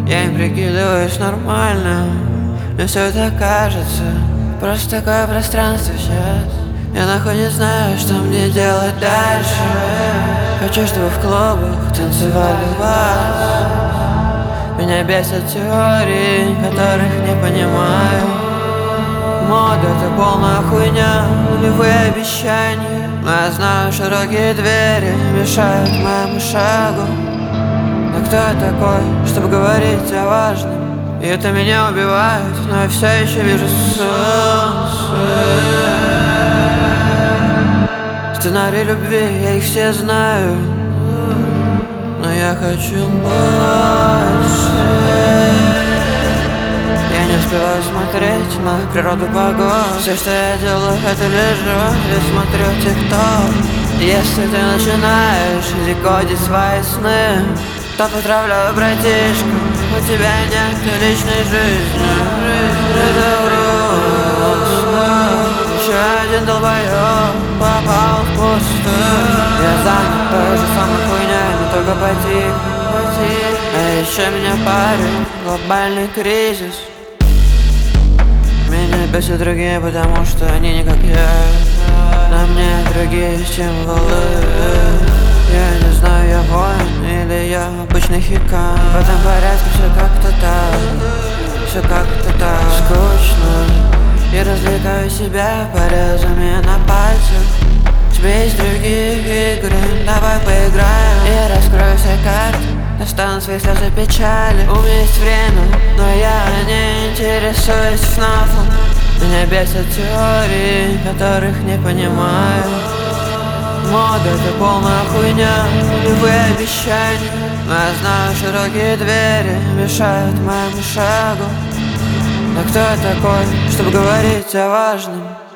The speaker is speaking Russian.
Я им прикидываюсь нормальным, мне все это кажется. Просто такое пространство сейчас. Я нахуй не знаю, что мне делать дальше. Хочу, чтобы в клубах танцевали вас. Меня бесят теории, которых не понимаю. Мода — это полная хуйня, нулевые обещания. Но я знаю, широкие двери мешают моему шагу. Но кто я такой, чтобы говорить о важном? И это меня убивает, но я все еще вижу солнце. Сценарий любви, я их все знаю, но я хочу больше. Я не успеваю смотреть на природу, погоду. Все, что я делаю, это лежу и смотрю ТикТок. Если ты начинаешь декодить свои сны, то поздравляю, братишка, у тебя нет личной жизни. Это грустно. Еще один долбоёб попал в пустыню. Я занят той же самой хуйней, но только потихо. А еще меня парит глобальный кризис. Меня бесят другие, потому что они не как я. На мне другие символы. Я не знаю, я воин или я обычный хикан. В этом порядке все как-то так, все как-то так скучно. Я развлекаю себя порезами на пальцах. Тебе есть другие игры, давай поиграем. Я раскрою все карты, достану свои слезы печали. У меня есть время, но я не интересуюсь ФНАФом. Меня бесят теории, которых не понимаю. Мода — это полная хуйня, любые обещания. Но я знаю, широкие двери мешают моему шагу. Но кто я такой, чтобы говорить о важном?